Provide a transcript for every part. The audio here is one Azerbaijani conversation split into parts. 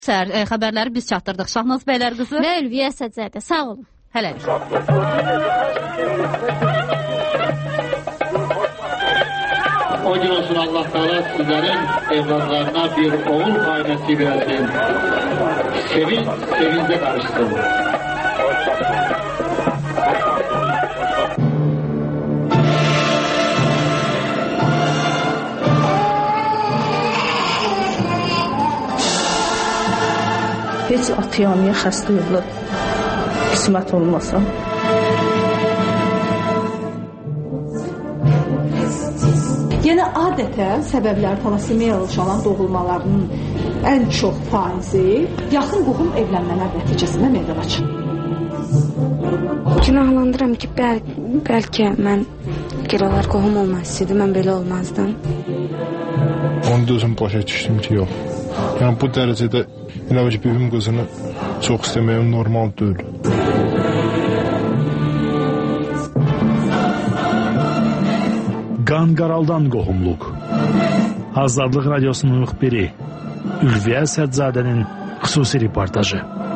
Xəbərləri biz çatdırdıq. Şahnaz bəylər qızı və Ülviyə Səcədə. Sağ olun. Hələlik. O gün olsun Allah Teala sizlerin evlatlarına bir oğul ailesi versin. Sevince karışsın. Heç atıyamıya xəstə evlad qismət olmasa. Yəni adətən səbəblər talasemiya uşaqların doğulmalarının ən çox faizi yaxın qohum evlənmələr nəticəsində meydana çıxır. Günahlandıram ki, bəlkə mən olar qohum olmasaydı, mən belə olmazdım. Onu da özüm başa düşdüm ki, yox. Yəni bu dərəcədə ki, bibim qızını çox istəməyim normal deyil. Qanqaraldan qohumluq. Azadlıq Radiosunun müxbiri Ülviyə Səccadənin xüsusi reportajı.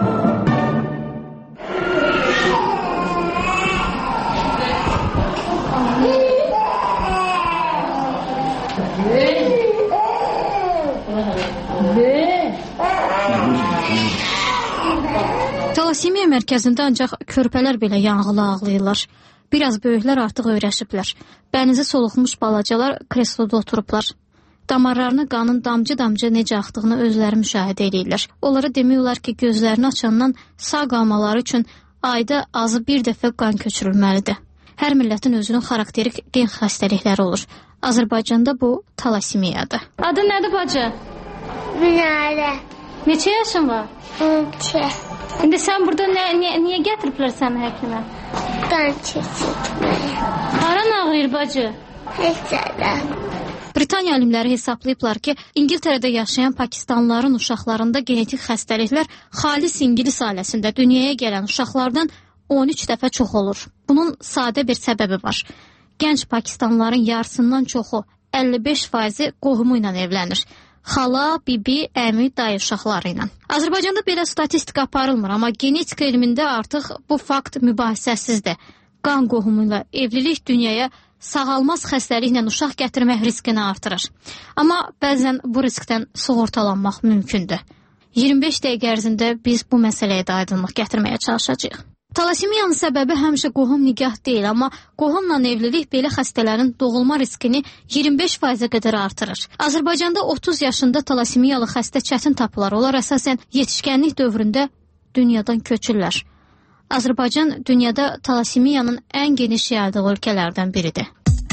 Talasemiya mərkəzində ancaq körpələr belə yanğılı ağlayırlar. Biraz böyüklər artıq öyrəşiblər. Bənizi soluxmuş balacalar kresloda oturublar. Damarlarına qanın damcı-damcı necə axdığını özləri müşahidə edirlər. Onlara demək olar ki, gözlərini açandan sağ qalmaları üçün ayda azı bir dəfə qan köçürülməlidir. Hər millətin özünün xarakterik gen xəstəlikləri olur. Azərbaycanda bu talasemiyadır. Adın nədir bacı? Minarə. Neçə yaşın var? 12. İndi sən burada niyə gətiriblər səni həkimə? Qan keçirtməyə. Haran ağrıyır bacı? Heç yerdə. Britaniya alimləri hesablayıblar ki, İngiltərədə yaşayan pakistanlıların uşaqlarında genetik xəstəliklər xalis ingilis ailəsində dünyaya gələn uşaqlardan 13 dəfə çox olur. Bunun sadə bir səbəbi var. Gənc pakistanlıların yarısından çoxu 55% qohumu ilə evlənir. Xala, bibi, əmi, dayı uşaqları ilə. Azərbaycanda belə statistika aparılmır, amma genetika elmində artıq bu fakt mübahisəsizdir. Qan qohumu ilə evlilik dünyaya sağalmaz xəstəliklə uşaq gətirmək riskini artırır. Amma bəzən bu riskdən sığortalanmaq mümkündür. 25 dəqiqə ərzində biz bu məsələyə də aydınlıq gətirməyə çalışacağıq. Talasemiyanın səbəbi həmişə qohum nigah deyil, amma qohumla evlilik belə xəstələrin doğulma riskini 25%-ə qədər artırır. Azərbaycanda 30 yaşında talasemiyalı xəstə çətin tapılar. Onlar əsasən yetişkənlik dövründə dünyadan köçürlər. Azərbaycan dünyada talasemiyanın ən geniş yayıldığı ölkələrdən biridir.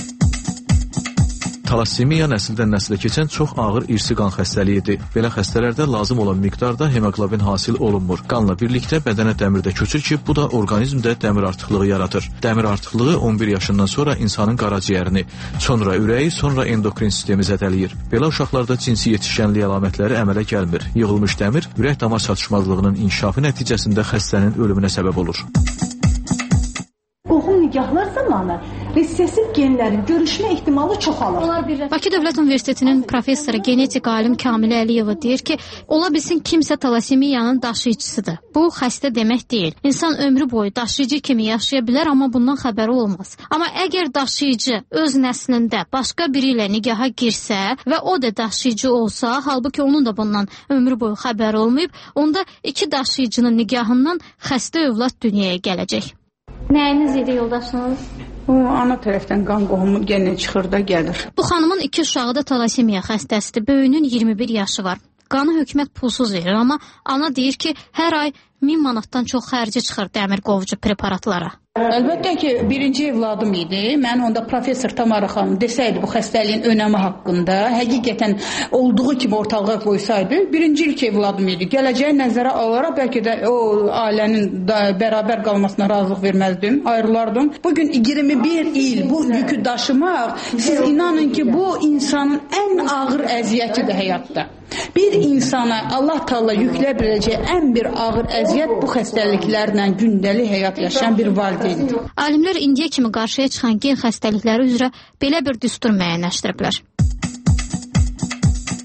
Talasemiya nəsildən nəsilə keçən çox ağır irsi qan xəstəliyidir. Belə xəstələrdə lazım olan miqdarda hemoqlobin hasil olunmur. Qanla birlikdə bədənə dəmir də köçür ki, bu da orqanizmdə dəmir artıqlığı yaradır. Dəmir artıqlığı 11 yaşından sonra insanın qaraciyərini, sonra ürəyi, sonra endokrin sistemi zədələyir. Belə uşaqlarda cinsi yetişkənlik əlamətləri əmələ gəlmir. Yığılmış dəmir ürək-damar çatışmazlığının inkişafı nəticəsində xəstənin ölümünə səbəb olur. Qohum nigahlar zamanı resessiv genlərin görüşmə ehtimalı çoxalır. Bakı Dövlət Universitetinin professoru genetik alim Kamilə Əliyeva deyir ki, ola bilsin kimsə talasemiyanın daşıyıcısıdır. Bu xəstə demək deyil. İnsan ömrü boyu daşıyıcı kimi yaşaya bilər, amma bundan xəbəri olmaz. Amma əgər daşıyıcı öz nəslində başqa biri ilə nigaha girsə və o da daşıyıcı olsa, halbuki onun da bundan ömrü boyu xəbəri olmayıb, onda iki daşıyıcının nigahından xəstə övlad dünyaya gələcək. Nəyiniz idi yoldaşınız? O, ana tərəfdən qan qohumu yenə çıxır da gəlir. Bu xanımın 2 uşağı da talasemiya xəstəsidir. Böyüyünün 21 yaşı var. Qanı hökumət pulsuz verir, amma ana deyir ki, hər ay 1000 manatdan çox xərci çıxır dəmir qovucu preparatlara. Əlbəttə ki, birinci evladım idi. Mən onda professor Tamara xanım desəydi bu xəstəliyin önəmi haqqında, həqiqətən olduğu kimi ortalığa qoysaydı, birinci ilk evladım idi. Gələcəyi nəzərə alaraq bəlkə də o ailənin bərabər qalmasına razılıq verməzdim, ayrılardım. Bugün 21 il bu yükü daşımaq, siz inanın ki, bu insanın ən ağır əziyyətidir həyatda. Bir insana Allah Taala yüklə biləcəyi ən bir ağır əziyyət bu xəstəliklərlə gündəlik həyat yaşayan bir valideyndir. Alimlər indiyə kimi qarşıya çıxan gen xəstəlikləri üzrə belə bir düstur müəyyənləşdiriblər.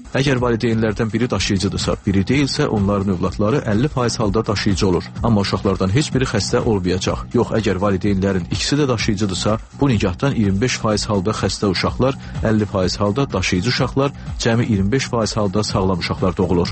Əgər valideynlərdən biri daşıyıcıdırsa, biri deyilsə, onların övladları 50% halda daşıyıcı olur. Amma uşaqlardan heç biri xəstə olmayacaq. Yox, əgər valideynlərin ikisi də daşıyıcıdırsa, bu nigahdan 25% halda xəstə uşaqlar, 50% halda daşıyıcı uşaqlar, cəmi 25% halda sağlam uşaqlar doğulur.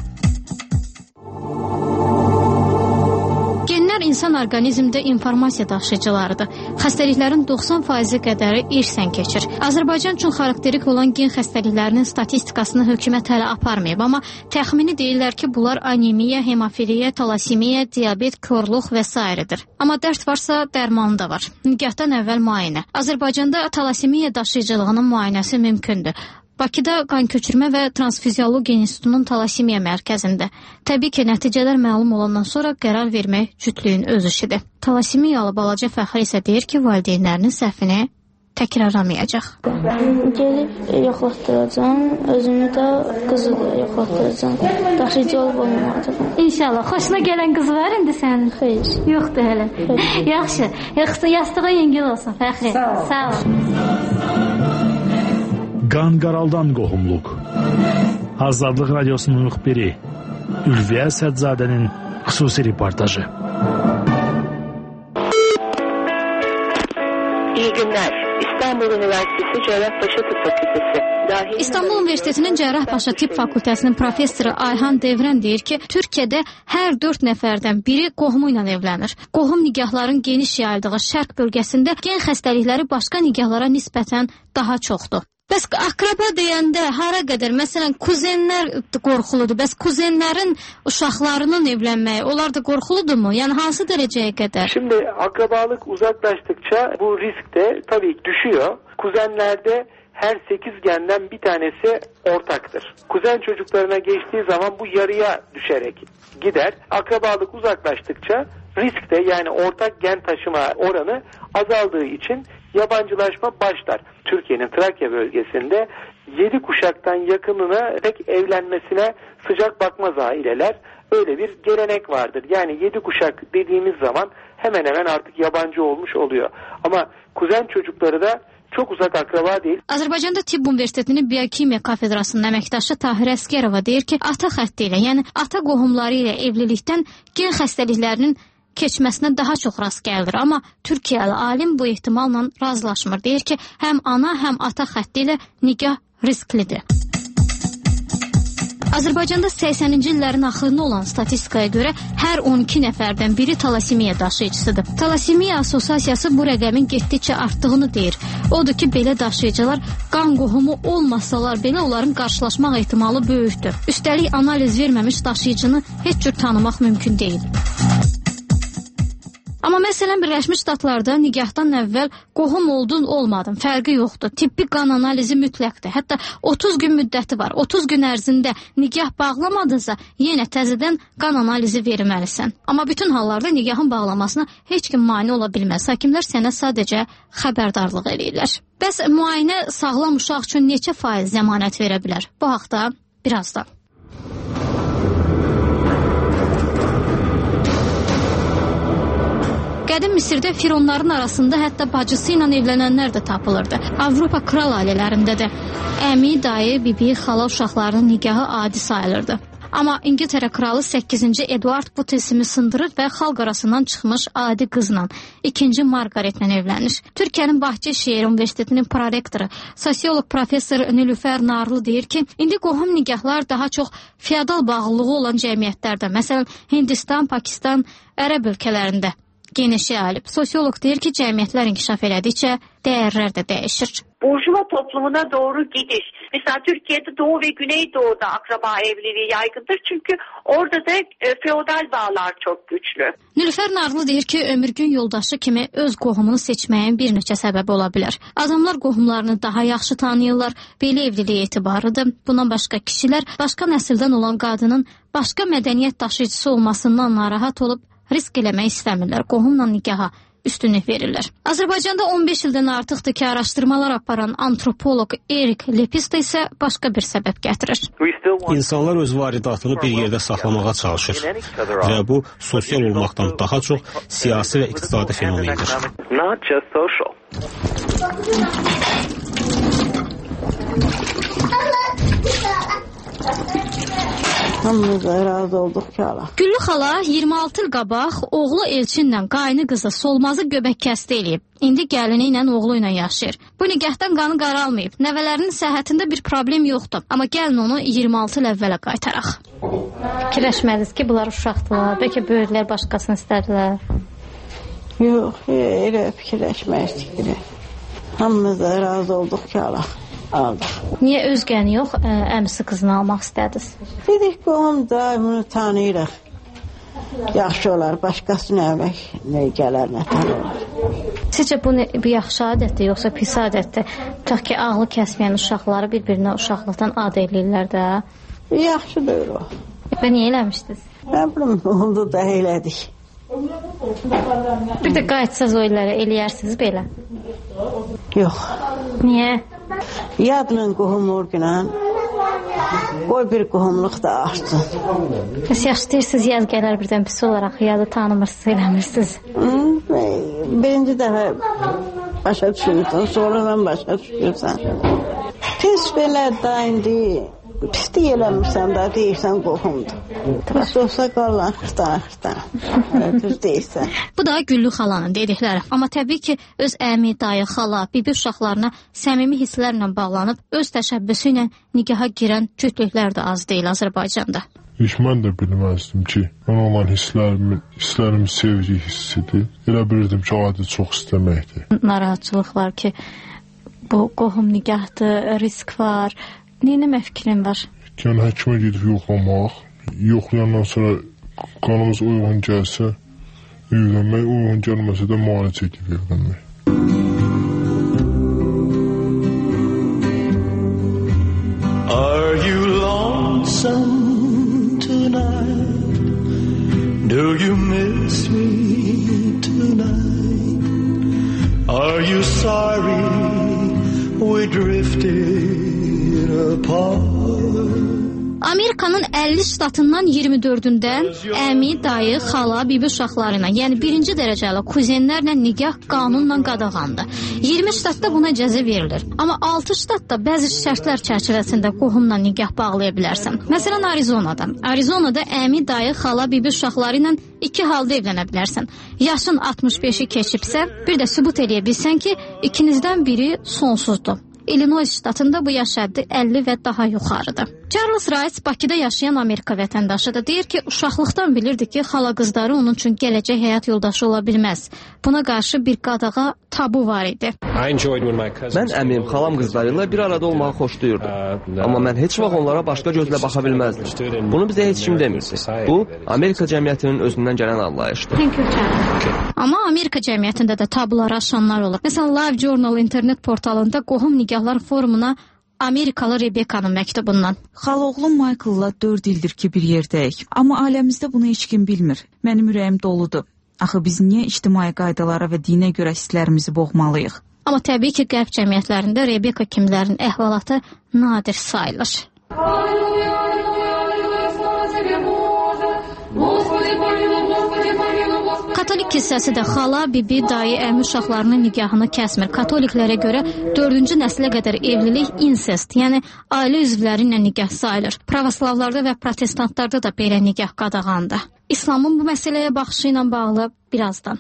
İnsan orqanizmdə informasiya daşıyıcılarıdır. Xəstəliklərin 90% qədəri irsən keçir. Azərbaycan üçün xarakterik olan gen xəstəliklərinin statistikasını hökumət hələ aparmayıb, amma təxmini deyirlər ki, bunlar anemiya, hemofiliya, talasimiya, diabet, korluq və s.dir. Amma dərd varsa, dərmanı da var. Nigahdan əvvəl müayinə. Azərbaycanda talasimiya daşıyıcılığının müayinəsi mümkündür. Bakıda Qan Köçürmə və Transfiziologiya İnstitutunun talasimiya mərkəzində. Təbii ki, nəticələr məlum olandan sonra qərar vermək cütlüyün öz işidir. Talasimiyalı balaca Fəxri isə deyir ki, valideynlərinin səhvini təkrarlamayacaq. Gelib yoxlatdıracam, özümü də qızı da yoxlatdıracam. Daşıyıcı olub olmalıdır. İnşallah. Xoşuna gələn qız var indi sənin? Xeyr. Yoxdur hələ. Yaxşı. Yastığa yüngül olsun Fəxri. Sağ ol. Qanqaraldan qohumluq. Azadlıq Radiosunun müxbiri Ülviyə Sədzadənin xüsusi reportajı. İyi günler. İstanbul Üniversitesi Cerrahpaşa Tıp Fakültesi. İstanbul Universitetinin Cerrahpaşa Tıp Fakültəsinin professoru Ayhan Devrən deyir ki, Türkiyədə hər 4 nəfərdən biri qohumu ilə evlənir. Qohum nigahların geniş yayıldığı şərq bölgəsində gen xəstəlikləri başqa nigahlara nisbətən daha çoxdur. Bəs akraba deyəndə hara qədər, məsələn, kuzenlər qorxuludur. Bəs kuzenlərin uşaqlarının evlənməyi, onlar da qorxuludurmu? Yəni hansı dərəcəyə qədər? Şimdi akrabalık uzaklaştıkça bu risk de tabii düşüyor. Kuzenlerde her 8 genden bir tanesi ortaktır. Kuzen çocuklarına geçtiği zaman bu yarıya düşerek gider. Akrabalık uzaklaştıkça risk de, yani ortak gen taşıma oranı azaldığı için yabancılaşma başlar. Türkiye'nin Trakya bölgesinde 7 kuşaktan yakınına tek evlenmesine sıcak bakmaz aileler. Öyle bir gelenek vardır. Yani 7 kuşak dediğimiz zaman hemen hemen artık yabancı olmuş oluyor. Ama kuzen çocukları da çok uzak akraba değil. Azərbaycanda Tibb Universitetinin Biokimiya kafedrasının əməkdaşı Tahir Əskərova deyir ki, ata xətti ilə, yəni ata qohumları ilə evlilikdən gen xəstəliklərinin keçməsinə daha çox rast gəlir. Amma Türkiyəli alim bu ehtimalla razılaşmır. Deyir ki, həm ana, həm ata xətti ilə nigah risklidir. Azərbaycanda 80-ci illərin axırına olan statistikaya görə hər 12 nəfərdən biri talasimiya daşıyıcısıdır. Talasimiya Assosiasiyası bu rəqəmin getdikcə artdığını deyir. Odur ki, belə daşıyıcılar qan qohumu olmasalar belə onların qarşılaşmaq ehtimalı böyükdür. Üstəlik analiz verməmiş daşıyıcını heç cür tanımaq mümkün deyil. Amma məsələn, Birləşmiş Ştatlarda nigahdan əvvəl qohum oldun, olmadın, fərqi yoxdur. Tibbi qan analizi mütləqdir. Hətta 30 gün müddəti var. 30 gün ərzində nigah bağlamadınsa, yenə təzədən qan analizi verməlisən. Amma bütün hallarda nigahın bağlamasına heç kim mane ola bilməz. Həkimlər sənə sadəcə xəbərdarlıq eləyirlər. Bəs müayinə sağlam uşaq üçün neçə faiz zəmanət verə bilər? Bu haqda birazdan. Qədim Misirdə fironların arasında hətta bacısı ilə evlənənlər də tapılırdı. Avropa kral ailələrində də əmi, dayı, bibi, xala uşaqlarının nigahı adi sayılırdı. Amma İngiltərə kralı 8-ci Eduard bu tilsimi sındırır və xalq arasından çıxmış adi qızla, 2-ci Margaretlə evlənir. Türkiyənin Bahçeşehir Universitetinin prorektoru, sosiolog professor Nilüfer Narlı deyir ki, indi qohum nigahlar daha çox feodal bağlılığı olan cəmiyyətlərdə, məsələn, Hindistan, Pakistan, Ərəb ölkələrində geniş yayılıb. Sosiolog deyir ki, cəmiyyətlər inkişaf elədikcə dəyərlər də dəyişir. Burjuva toplumuna doğru gidiş. Mesela Türkiye'de Doğu ve Güneydoğu'da akraba evliliği yaygındır. Çünkü orada da feodal bağlar çok güçlü. Nilüfer Narlı deyir ki, ömürgün yoldaşı kimi öz qohumunu seçməyin bir neçə səbəbi ola bilər. Adamlar qohumlarını daha yaxşı tanıyırlar, belə evliliyə etibarıdır. Bundan başqa kişilər başqa nəsildən olan qadının başqa mədəniyyət daşıyıcısı olmasından narahat olub risk eləmək istəmirlər, qohumla nigaha üstünlük verirlər. Azərbaycanda 15 ildən artıqdır ki, araşdırmalar aparan antropoloq Erik Lepista isə başqa bir səbəb gətirir. İnsanlar öz varidatını bir yerdə saxlamağa çalışır və bu sosial olmaqdan daha çox siyasi və iqtisadi fenomendir. Hamımıza razı olduq ki Allah. Güllü xala 26 il qabaq oğlu Elçinlə qaynı qızı Solmazı göbək kəsti eləyib. İndi gəlini ilə oğlu ilə yaşayır. Bu nigahdan qanı qaralmayıb. Nəvələrinin səhhətində bir problem yoxdur. Amma gəlin onu 26 il əvvələ qaytaraq. Fikirləşmədiniz ki, bunlar uşaqdılar. Bəlkə böyüklər başqasını istədilər. Yox, elə fikirləşməyik. Hamımıza razı olduq ki Allah. Aldıq. Niyə özgəni yox, əmisi qızını almaq istədiniz? Dedik ki, onu da bunu tanıyırıq. Yaxşı olar, başqasını əmək nə gələr, nə tanıyırıq. Sizcə bu yaxşı adətdir, yoxsa pis adətdir? Tutaq ki, ağlı kəsməyən uşaqları bir-birinə uşaqlıqdan ad eləyirlər də. Yaxşı deyil o. Və niyə eləmişdiniz? Mən biləm, onu da elədik. Bir də qayıtsaz oyları eləyərsiniz belə? Yox. Niyə? Yadla qohumluq ilə qoy bir qohumluq da artsın. Siz yaxşı deyirsiniz, yaz gələr birdən pis olaraq, yadı tanımırsınız, eləmirsiniz. Birinci dəfə başa düşürsən, sonradan başa düşürsən. Pis belə da indi pislik eləmirsən də deyirsən qohumdur. Pis olsa qalanırsan. Düz deyirsən. Bu da Güllü xalanın dedikləri. Amma təbii ki, öz əmi, dayı, xala, bibi uşaqlarına səmimi hisslərlə bağlanıb, öz təşəbbüsü ilə nigaha girən cütlüklər də az deyil Azərbaycanda. Heç mən də bilməzdim ki, mən olan hisslərim sevgi hissidir. Elə bilirdim ki, adi çox istəməkdir. Narahatçılıq var ki, bu qohum nigahdır, risk var. Neyinəmə fikrin var? Yəni, həkimə gedib yoxlamaq, yoxlayandan sonra qanımız uyğun gəlsə, evlənmək, uyğun gəlməsə də müalicə edib evlənmək. Are you lonesome tonight? Do you miss me tonight? Are you sorry we drifted? Amerikanın 50 ştatından 24-də əmi, dayı, xala, bibi uşaqları ilə, yəni birinci dərəcəli kuzenlərlə nigah qanunla qadağandır. 20 ştatda buna icazə verilir. Amma 6 ştatda bəzi şərtlər çərçivəsində qohumla nigah bağlaya bilərsən. Məsələn, Arizonada əmi, dayı, xala, bibi uşaqları ilə 2 halda evlənə bilərsən. Yaşın 65-i keçibsə, bir də sübut eləyə bilsən ki, ikinizdən biri sonsuzdur. Illinois ştatında bu yaş həddi 50 və daha yuxarıdır. Charles Rice Bakıda yaşayan Amerika vətəndaşıdır. Deyir ki, uşaqlıqdan bilirdi ki, xala qızları onun üçün gələcək həyat yoldaşı ola bilməz. Buna qarşı bir qadağa tabu var idi. Mən əmim, xalam qızları ilə bir arada olmağı xoşlayırdım. Amma mən heç vaxt onlara başqa gözlə baxa bilməzdim. Bunu bizə heç kim demirdi. Bu, Amerika cəmiyyətinin özündən gələn anlayışdır. Amma Amerika cəmiyyətində də tabuları aşanlar olur. Məsələn, Live Journal internet portalında qohum nigahlar forumuna Amerikalı Rebekanın məktubundan. Xaloğlum Michael'la 4 ildir ki bir yerdəyik. Amma aləmizdə bunu heç kim bilmir. Mənim ürəyim doludur. Axı biz niyə ictimai qaydalara və dinə görə hisslərimizi boğmalıyıq? Amma təbii ki, qərb cəmiyyətlərində Rebeka kimlərin əhvalatı nadir sayılır. Katolik hissəsi də xala, bibi, dayı, əmi uşaqlarının nigahını kəsmir. Katoliklərə görə 4-cü nəslə qədər evlilik insest, yəni ailə üzvləri ilə nigah sayılır. Pravoslavlarda və protestantlarda da belə nigah qadağandır. İslamın bu məsələyə baxışı ilə bağlı birazdan.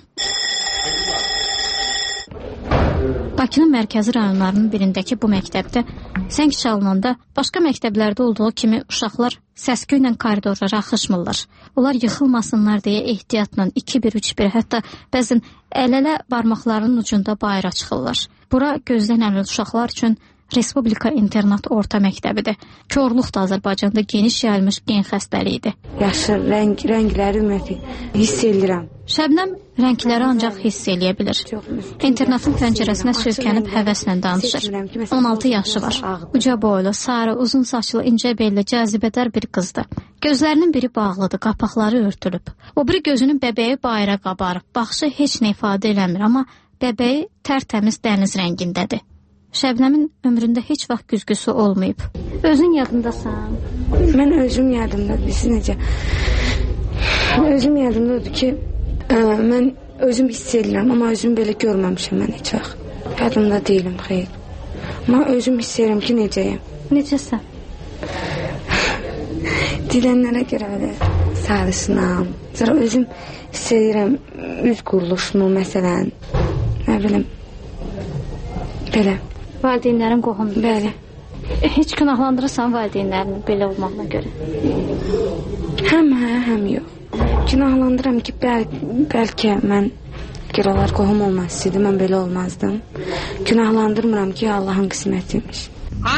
Bakının mərkəzi rayonlarının birindəki bu məktəbdə zəng çalınanda başqa məktəblərdə olduğu kimi uşaqlar səsküylə koridorlara axışmırlar. Onlar yıxılmasınlar deyə ehtiyatla 2-1-3-1, hətta bəzən əl-ələ barmaqlarının ucunda bayıra çıxırlar. Bura gözdən əmrli uşaqlar üçün Respublika internat orta məktəbidir. Korluq da Azərbaycanda geniş yayılmış gen xəstəliyidir. Yaxşı, rəngləri ümumiyyətlə hiss edirəm. Şəbnəm rəngləri ancaq hiss eləyə bilir. İnternatın pəncərəsinə söykənib həvəslə danışır. 16 yaşı var. Uca boylu, sarı, uzun saçlı, incə belli, cazibədar bir qızdır. Gözlərinin biri bağlıdır, qapaqları örtülüb. O biri gözünün bəbəyi bayıra qabarıb. Baxışı heç nə ifadə eləmir, amma bəbəyi tərtəmiz dəniz rəngindədir. Şəbnəmin ömründə heç vaxt güzgüsü olmayıb. Özün yadındasan? Mən özüm yadımdadır. Siz necə? Özüm yadımdadır ki, mən özüm hiss edirəm, amma özümü belə görməmişəm mən heç vaxt. Yadımda deyiləm, xeyr. Amma özüm hiss edirəm ki, necəyəm. Necəsən? Deyilənlərə görə belə sarışınam. Sonra özüm hiss edirəm üz quruluşumu məsələn, nə bilim, belə. Valideynlərin qohumdur. Bəli. Heç günahlandırırsan valideynlərini belə olmağına görə? Həm yox. Günahlandıram ki, bəlkə mən onlar qohum olmasaydı, mən belə olmazdım. Günahlandırmıram ki, Allahın qismətiymiş.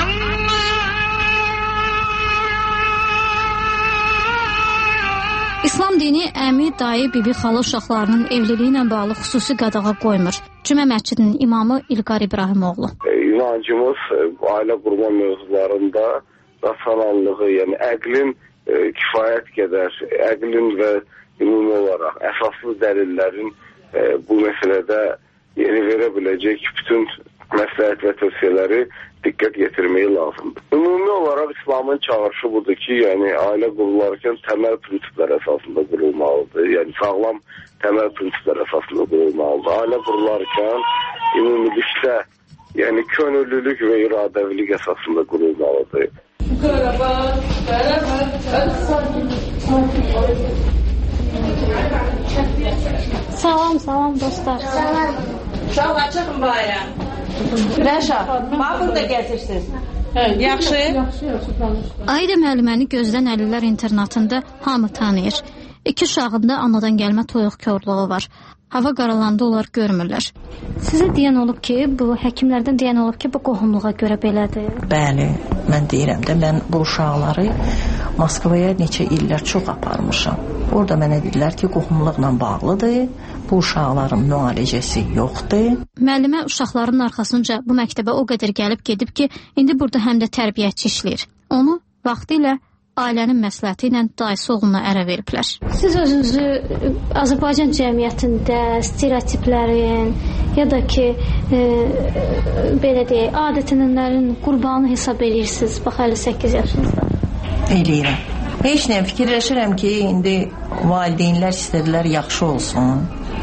İslam dini əmi, dayı, bibi, xala uşaqlarının evliliyi ilə bağlı xüsusi qadağa qoymur. Cümə məscidinin imamı İlqar İbrahimoğlu. İnancımız ailə qurma mövzularında rasionallığı, yəni əqlin kifayət qədər, əqlin və ümumi olaraq əsaslı dəlillərin bu məsələdə yeri verə biləcək bütün məsləhət və tövsiyələri diqqət yetirməyi lazımdır. Ümumi olaraq İslamın çağırışı budur ki, yəni ailə qurularkən təməl prinsiplər əsasında qurulmalıdır. Yəni sağlam təməl prinsiplər əsasında qurulmalıdır. Ailə qurularkən ümumilikdə, yəni könüllülük və iradəvilik əsasında qurulmalıdır. Salam dostlar. Salam. Uşaqlar çıxın bayram. Rəşad, bax burada gəzirsiniz. Yaxşı? Aida müəlliməni gözdən əlillər internatında hamı tanıyır. 2 uşağında anadan gəlmə toyuq korluğu var. Hava qaralanda onlar görmürlər. Sizə deyən olub ki, bu həkimlərdən deyən olub ki, bu qohumluğa görə belədir. Bəli, mən deyirəm də, mən bu uşaqları Moskvaya neçə illər çox aparmışam. Orada mənə dedilər ki, qohumluqla bağlıdır, bu uşaqların müalicəsi yoxdur. Müəllimə uşaqların arxasınca bu məktəbə o qədər gəlib gedib ki, indi burada həm də tərbiyəçi işləyir. Onu vaxtilə ailənin məsləhəti ilə dayısı oğluna ərə veriblər. Siz özünüzü Azərbaycan cəmiyyətində stereotiplərin ya da ki, belə deyək, adət-ənənələrin qurbanı hesab edirsiniz, bax 58 yaşınızda. Eləyirəm. Heç nə fikirləşirəm ki, indi valideynlər istədilər yaxşı olsun.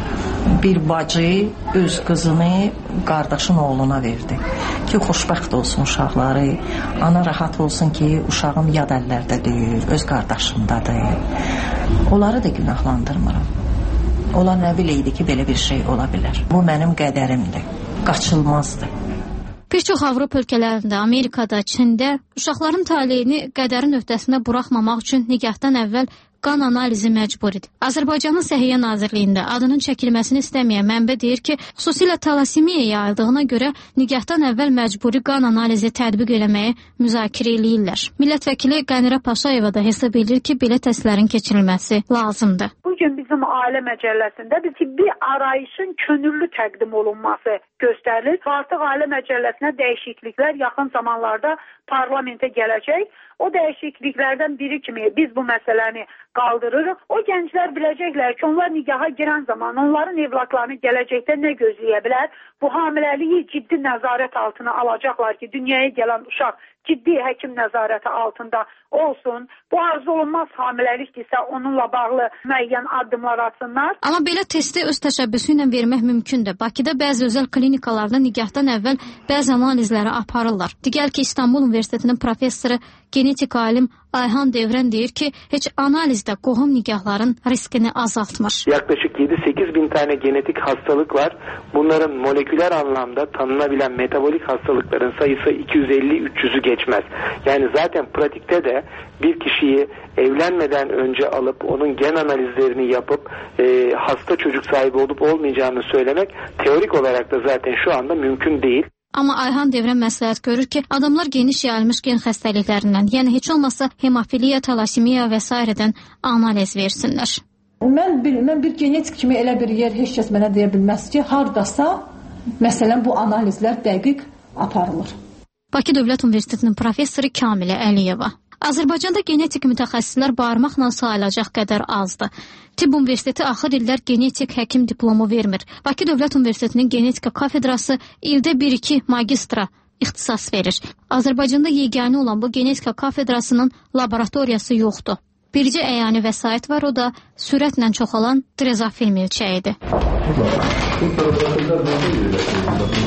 Bir bacı öz qızını qardaşın oğluna verdi ki, xoşbəxt olsun uşaqları, ana rahat olsun ki, uşağım yad əllərdə deyil, öz qardaşındadır. Onları da günahlandırmıram. Onlar nə biləydi ki, belə bir şey ola bilər. Bu mənim qədərimdir, qaçılmazdır. Bir çox Avropa ölkələrində, Amerikada, Çində uşaqların taleyini qədərin öhdəsində buraxmamaq üçün nikahdan əvvəl qan analizi məcburidir. Azərbaycanın Səhiyyə Nazirliyində adının çəkilməsini istəməyən mənbə deyir ki, xüsusilə talasimiya yayıldığına görə nikahdan əvvəl məcburi qan analizi tətbiq eləməyi müzakirə eləyirlər. Millət vəkili Qənirə Paşayeva da hesab edir ki, belə testlərin keçirilməsi lazımdır. Bugün bizim ailə məcəlləsində tibbi arayışın könüllü təqdim olunması göstərilir. Artıq ailə məcəlləsinə dəyişikliklər yaxın zamanlarda parlamentə gələcək. O dəyişikliklərdən biri kimi biz bu məsələni qaldırırıq. O gənclər biləcəklər ki, onlar nigaha girən zaman onların evlatlarını gələcəkdə nə gözləyə bilər? Bu hamiləliyi ciddi nəzarət altına alacaqlar ki, dünyaya gələn uşaq ciddi həkim nəzarəti altında olsun. Bu arzu olunmaz hamiləlikdirsə onunla bağlı müəyyən addımlar atsınlar. Amma belə testi öz təşəbbüsü ilə vermək mümkündür. Bakıda bəzi özəl klinikalarda nikahdan əvvəl bəzi analizləri aparırlar. Digər ki, İstanbul Universitetinin professoru, genetik alim Ayhan Devrən deyir ki, heç analizdə qohum nikahların riskini azaltmır. Yaklaşık 7-8 bin tane genetik hastalık var. Bunların moleküler anlamda tanınabilen metabolik hastalıkların sayısı 250-300'ü geçmez. Yani zaten pratikte de bir kişiyi evlenmeden önce alıp onun gen analizlerini yapıp hasta çocuk sahibi olup olmayacağını söylemek teorik olarak da zaten şu anda mümkün değil. Amma Ayhan Devrən məsləhət görür ki, adamlar geniş yayılmış gen xəstəliklərindən, yəni heç olmasa hemofiliya, talasimiya və s. analiz versinlər. Mən bir genetik kimi elə bir yer heç kəs mənə deyə bilməz ki, hardasa, məsələn, bu analizlər dəqiq aparılır. Bakı Dövlət Universitetinin professoru Kamilə Əliyeva. Azərbaycanda genetik mütəxəssislər barmaqla sayılacaq qədər azdır. Tibb Universiteti axır illər genetik həkim diplomu vermir. Bakı Dövlət Universitetinin genetika kafedrası ildə 1-2 magistra ixtisas verir. Azərbaycanda yeganə olan bu genetika kafedrasının laboratoriyası yoxdur. Bircə əyani vəsait var, o da sürətlə çoxalan drezofil milçəyidir.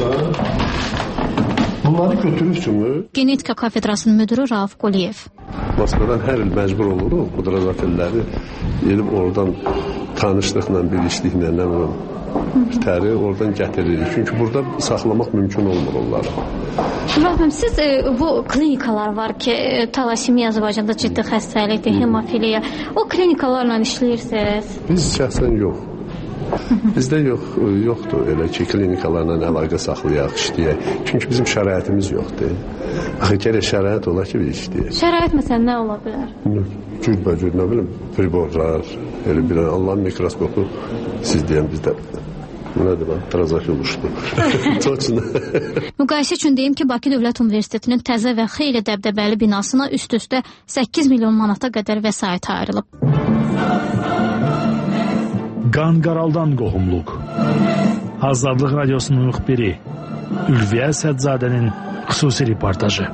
Bunları götürürsünüz. Genetika kafedrasının müdürü Rauf Quliyev. Moskvadan hər il məcbur oluruq bu drazatelləri gedib oradan tanışlıqla, bilişliklə, nə bilim, təri oradan gətiririk. Çünki burada saxlamaq mümkün olmur onları. Rəhməm, siz bu klinikalar var ki, talasimiya Azərbaycanda ciddi xəstəlikdir, hemofiliya. O klinikalarla işləyirsiniz? Biz şəxsən yox. Bizdə yoxdur elə ki, klinikalarla əlaqə saxlayaq, işləyək. Çünki bizim şəraitimiz yoxdur. Axı gərək şərait ola ki, bir işləyək. Şərait məsələn nə ola bilər? Cürbəcür, nə bilim, priborlar, elə bir Allahın mikroskopu, siz deyən bizdə nədir ben? Trazafil uçdu. Toçun. Müqayisə üçün deyim ki, Bakı Dövlət Universitetinin təzə və xeyli dəbdəbəli binasına üst-üstə 8 milyon manata qədər vəsait ayrılıb. Qanqaraldan qohumluq. Azadlıq Radiosunun müxbiri Ülviyə Sədzadənin xüsusi reportajı.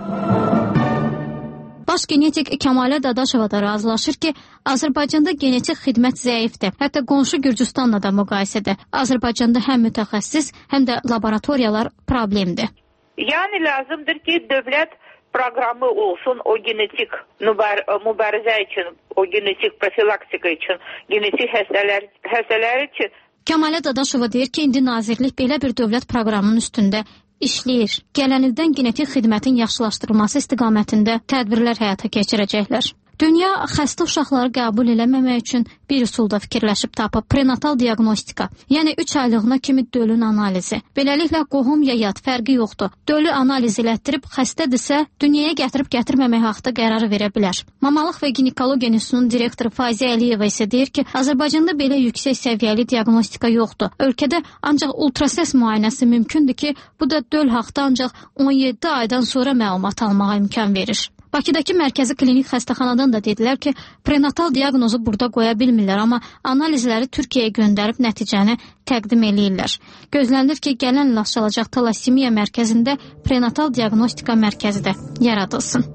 Baş genetik Kəmalə Dadaşova da razılaşır ki, Azərbaycanda genetik xidmət zəifdir. Hətta qonşu Gürcüstanla da müqayisədə Azərbaycanda həm mütəxəssis, həm də laboratoriyalar problemdir. Yəni lazımdır ki, dövlət proqramı olsun o genetik mübarizə üçün, o genetik profilaktika üçün, genetik xəstələr üçün. Kəmalə Dadaşova deyir ki, indi nazirlik belə bir dövlət proqramının üstündə işləyir. Gələn ildən genetik xidmətin yaxşılaşdırılması istiqamətində tədbirlər həyata keçirəcəklər. Dünya xəstə uşaqları qəbul eləməmək üçün bir üsulda fikirləşib tapıb prenatal diaqnostika, yəni 3 aylığına kimi dölün analizi. Beləliklə qohum ya yad fərqi yoxdur. Dölü analiz elətdirib xəstədirsə dünyaya gətirib-gətirməmək haqda qərar verə bilər. Mamalıq və ginekologiya institutunun direktoru Fazia Əliyeva isə deyir ki, Azərbaycanda belə yüksək səviyyəli diaqnostika yoxdur. Ölkədə ancaq ultrasəs müayinəsi mümkündür ki, bu da döl haqda ancaq 17 aydan sonra məlumat almağa imkan verir. Bakıdakı mərkəzi klinik xəstəxanadan da dedilər ki, prenatal diaqnozu burada qoya bilmirlər, amma analizləri Türkiyəyə göndərib nəticəni təqdim eləyirlər. Gözlənilir ki, gələn il açılacaq talassemiya mərkəzində prenatal diaqnostika mərkəzi də yaradılsın.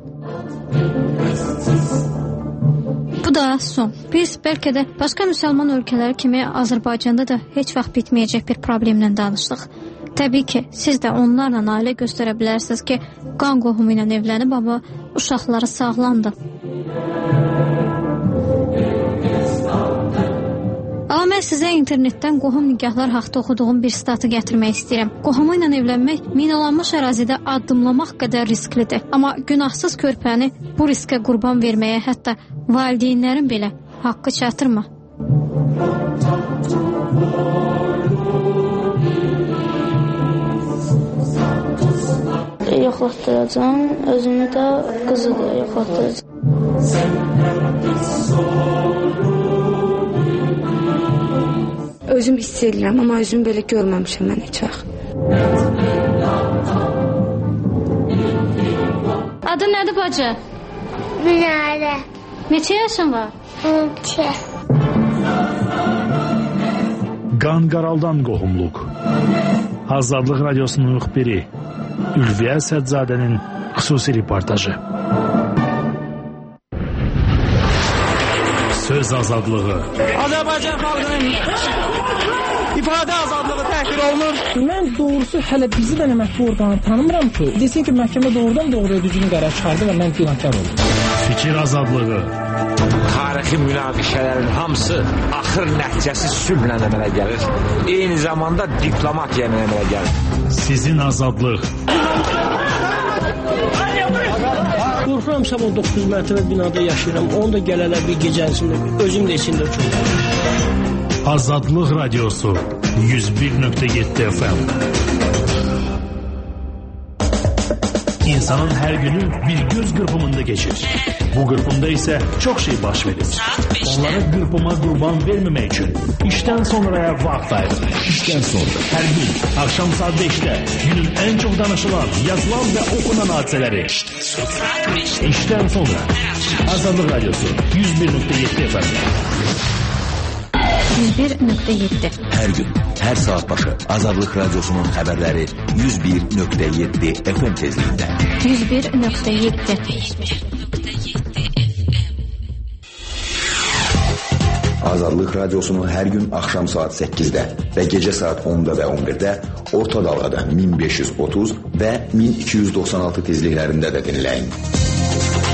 Bu da son. Biz bəlkə də başqa müsəlman ölkələri kimi Azərbaycanda da heç vaxt bitməyəcək bir problemlə danışdıq. Təbii ki, siz də onlarla ailə göstərə bilərsiniz ki, qan qohumu ilə evlənib, amma uşaqları sağlamdır. Amma mən sizə internetdən qohum nikahlar haqda oxuduğum bir statı gətirmək istəyirəm. Qohumu ilə evlənmək minalanmış ərazidə addımlamaq qədər risklidir. Amma günahsız körpəni bu riskə qurban verməyə hətta valideynlərin belə haqqı çatırmı? Yoxlatdıracam, özümü də qızı da yoxlatdıracam. Özüm hiss edirəm, amma özümü belə görməmişəm mən heç vaxt. Adın nədir bacı? Minarə. Neçə yaşın var? 12. Qanqaraldan qohumluq. Azadlıq Radiosunun müxbiri Ülviyə Sədzadənin xüsusi reportajı. Söz azadlığı. Azərbaycan xalqının ifadə azadlığı təhqir olunur. Mən doğrusu hələ bizi də məhkəmə orqanı tanımıram ki, desin ki, məhkəmə doğrudan doğruya düzgün qərar çıxardı və mən günahkar oldum. Fikir azadlığı. Tarixi münaqişələrin hamısı axır nəticəsi sülhlə əmələ gəlir. Eyni zamanda diplomatiya əmələ gəlir. Sizin azadlıq. Qorxuram sabah 9 mərtəbə binada yaşayıram. Onu da gələlər bir gecəsində, özüm də içində uçurum. Azadlıq Radiosu 101.7 FM. İnsanın hər günü bir göz qırpımında geçir. Bu qırpımda isə çox şey baş verir. Onları qırpıma qurban verməmək üçün işdən sonraya vaxt ayırır. İşdən sonra. Hər gün axşam saat 5-də günün ən çox danışılan, yazılan və okunan hadisələri. İşdən sonra. Azadlıq Radiosu 101.7 FM. 101.7. Hər gün, hər saat başı Azadlıq Radiosunun xəbərləri 101.7 FM tezliyində. 101.7. Azadlıq Radiosunun hər gün axşam saat 8-də və gecə saat 10-da və 11-də orta dalğada 1530 və 1296 tezliklərində də dinləyin.